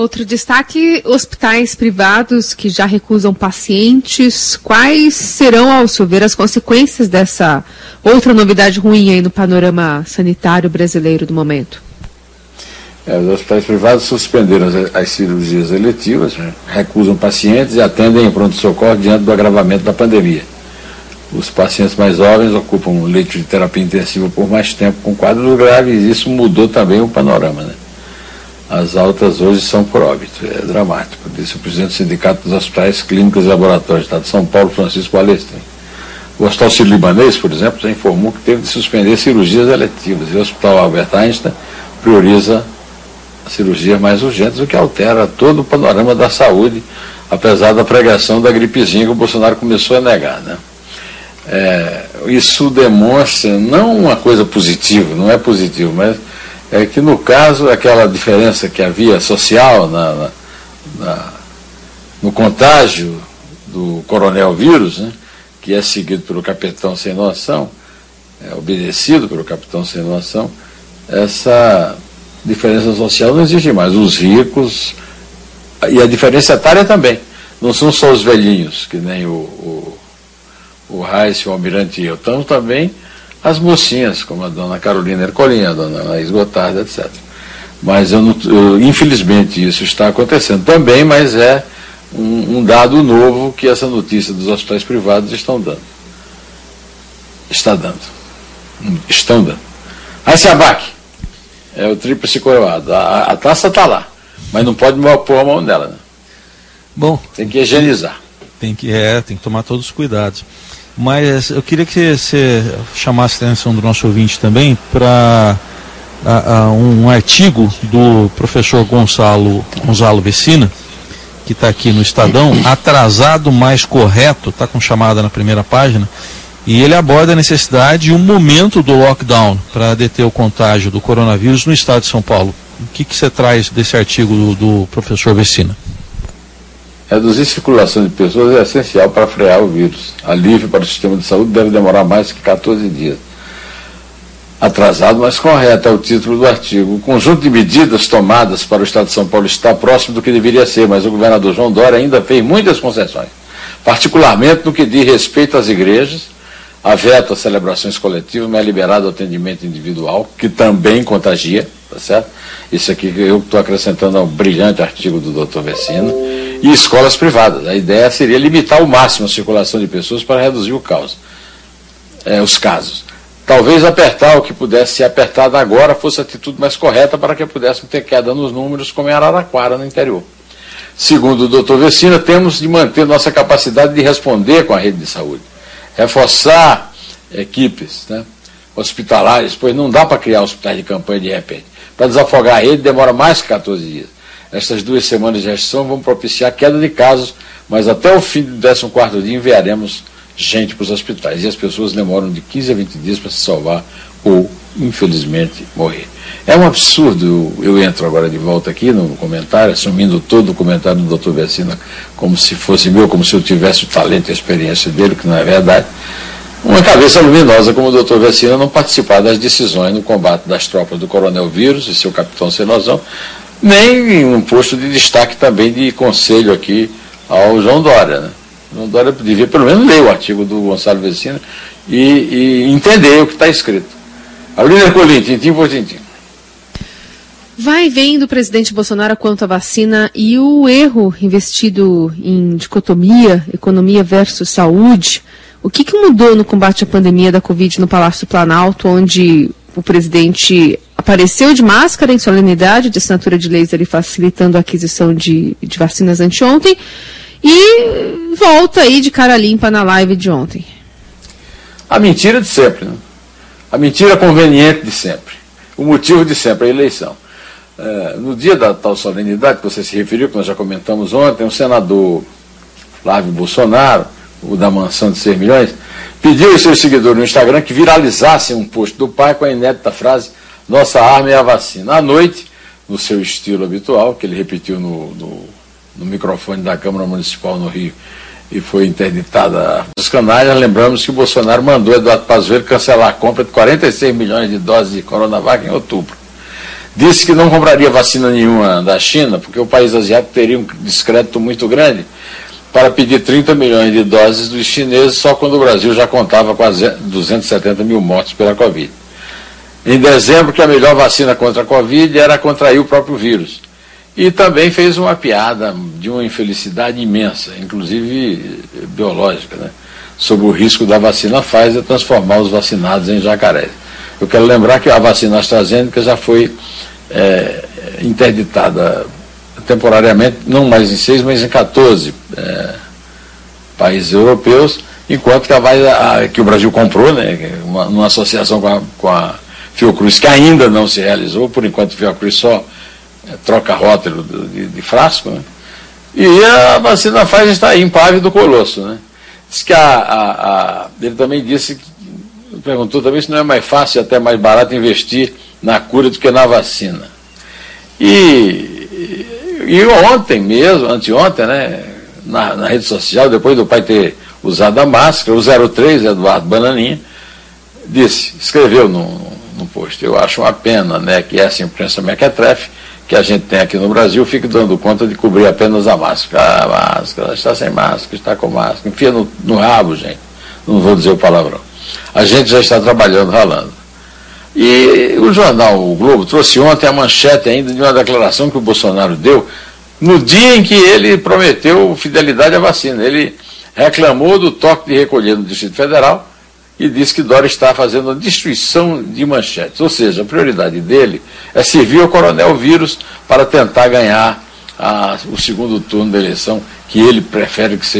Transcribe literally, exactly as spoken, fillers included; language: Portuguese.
Outro destaque, hospitais privados que já recusam pacientes. Quais serão, ao seu ver, as consequências dessa outra novidade ruim aí no panorama sanitário brasileiro do momento? É, os hospitais privados suspenderam as, as cirurgias eletivas, né? Recusam pacientes e atendem em pronto-socorro diante do agravamento da pandemia. Os pacientes mais jovens ocupam um leito de terapia intensiva por mais tempo com quadros graves, e isso mudou também o panorama, né? As altas hoje são por óbito, é dramático, disse o presidente do Sindicato dos Hospitais Clínicos e Laboratórios do Estado de São Paulo, Francisco Balestrin. O Hospital Sírio-Libanês, por exemplo, já informou que teve de suspender cirurgias eletivas, e o Hospital Albert Einstein prioriza cirurgias mais urgentes, o que altera todo o panorama da saúde, apesar da pregação da gripezinha que o Bolsonaro começou a negar, né? É, isso demonstra não uma coisa positiva, não é positivo, mas é que no caso aquela diferença que havia social na, na, na, no contágio do coronel vírus, né, que é seguido pelo capitão sem noção, é obedecido pelo capitão sem noção, essa diferença social não existe mais. Os ricos, e a diferença etária também, não são só os velhinhos, que nem o, o, o Reis, o Almirante e eu, estão também as mocinhas, como a dona Carolina Ercolim, a dona Laís Gotardo, etcétera. Mas, eu não, eu, infelizmente, isso está acontecendo também, mas é um, um dado novo que essa notícia dos hospitais privados estão dando. Está dando. Estão dando. Aí se abaque. É o tríplice coroado. A, a taça está lá, mas não pode pôr a mão nela, né? Bom, tem que higienizar. Tem que, é, tem que tomar todos os cuidados. Mas eu queria que você chamasse a atenção do nosso ouvinte também para um artigo do professor Gonçalo, Gonzalo Vecina, que está aqui no Estadão, Atrasado Mais Correto, está com chamada na primeira página, e ele aborda a necessidade e o momento do lockdown para deter o contágio do coronavírus no estado de São Paulo. O que, que você traz desse artigo do, do professor Vecina? Reduzir a circulação de pessoas é essencial para frear o vírus. Alívio para o sistema de saúde deve demorar mais que quatorze dias. Atrasado, mas correto é o título do artigo. O conjunto de medidas tomadas para o Estado de São Paulo está próximo do que deveria ser, mas o governador João Dória ainda fez muitas concessões, particularmente no que diz respeito às igrejas, a veto às celebrações coletivas, mas é liberado o atendimento individual, que também contagia, tá certo? Isso aqui que eu estou acrescentando ao brilhante artigo do doutor Vecina. E escolas privadas. A ideia seria limitar ao máximo a circulação de pessoas para reduzir o caos, é, os casos. Talvez apertar o que pudesse ser apertado agora fosse a atitude mais correta para que pudéssemos ter queda nos números, como em Araraquara, no interior. Segundo o doutor Vecina, temos de manter nossa capacidade de responder com a rede de saúde. Reforçar equipes, né, hospitalares, pois não dá para criar hospitais de campanha de repente. Para desafogar a rede demora mais que quatorze dias. Estas duas semanas de gestão vão propiciar queda de casos, mas até o fim do décimo quarto dia enviaremos gente para os hospitais. E as pessoas demoram de quinze a vinte dias para se salvar ou, infelizmente, morrer. É um absurdo, eu, eu entro agora de volta aqui no comentário, assumindo todo o comentário do doutor Vecina como se fosse meu, como se eu tivesse o talento e a experiência dele, que não é verdade. Uma cabeça luminosa como o doutor Vecina não participar das decisões no combate das tropas do coronel vírus e seu capitão sem noção, nem um posto de destaque também de conselho aqui ao João Dória, né? João Dória devia pelo menos ler o artigo do Gonçalo Vecina e, e entender o que está escrito. Carolina Ercolim, tintim por tintim. Vai vendo o presidente Bolsonaro quanto à vacina e o erro investido em dicotomia, economia versus saúde. O que, que mudou no combate à pandemia da Covid no Palácio do Planalto, onde o presidente apareceu de máscara em solenidade de assinatura de leis ali facilitando a aquisição de, de vacinas anteontem e volta aí de cara limpa na live de ontem? A mentira de sempre, né? A mentira conveniente de sempre. O motivo de sempre, a eleição. É, no dia da tal solenidade que você se referiu, que nós já comentamos ontem, o senador Flávio Bolsonaro, o da mansão de seis milhões, pediu aos seus seguidores no Instagram que viralizassem um post do pai com a inédita frase: nossa arma é a vacina. À noite, no seu estilo habitual, que ele repetiu no, no, no microfone da Câmara Municipal no Rio e foi interditada dos canais, lembramos que o Bolsonaro mandou Eduardo Pazuello cancelar a compra de quarenta e seis milhões de doses de Coronavac em outubro. disse que não compraria vacina nenhuma da China, porque o país asiático teria um descrédito muito grande para pedir trinta milhões de doses dos chineses só quando o Brasil já contava com duzentos e setenta mil mortes pela Covid. Em dezembro, que a melhor vacina contra a Covid era contrair o próprio vírus. E também fez uma piada de uma infelicidade imensa, inclusive biológica, né, sobre o risco da vacina Pfizer transformar os vacinados em jacarés. Eu quero lembrar que a vacina AstraZeneca já foi é, interditada temporariamente, não mais em seis, mas em quatorze é, países europeus, enquanto que, a, a, que o Brasil comprou, né, uma, uma associação com a, com a Fiocruz, que ainda não se realizou, por enquanto a Fiocruz só é, troca rótulo de, de frasco, né, e a vacina Pfizer está aí, impávido do colosso. Né. Diz que a, a, a, ele também disse, que, perguntou também se não é mais fácil e até mais barato investir na cura do que na vacina. E E ontem mesmo, anteontem, né, na, na rede social, depois do pai ter usado a máscara, o zero três, Eduardo Bananinha, disse, escreveu no, no post, eu acho uma pena, né, que essa imprensa mequetrefe que a gente tem aqui no Brasil fique dando conta de cobrir apenas a máscara. A máscara, está sem máscara, está com máscara, enfia no, no rabo, gente, não vou dizer o palavrão. A gente já está trabalhando, ralando. E o jornal O Globo trouxe ontem a manchete ainda de uma declaração que o Bolsonaro deu no dia em que ele prometeu fidelidade à vacina. Ele reclamou do toque de recolher no Distrito Federal e disse que Dória está fazendo a destruição de manchetes. Ou seja, a prioridade dele é servir ao coronel vírus para tentar ganhar a, o segundo turno da eleição, que ele prefere que seja